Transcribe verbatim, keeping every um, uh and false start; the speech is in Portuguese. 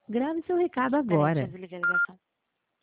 Grave seu recado Peraí, deixa eu agora. desligar a ligação.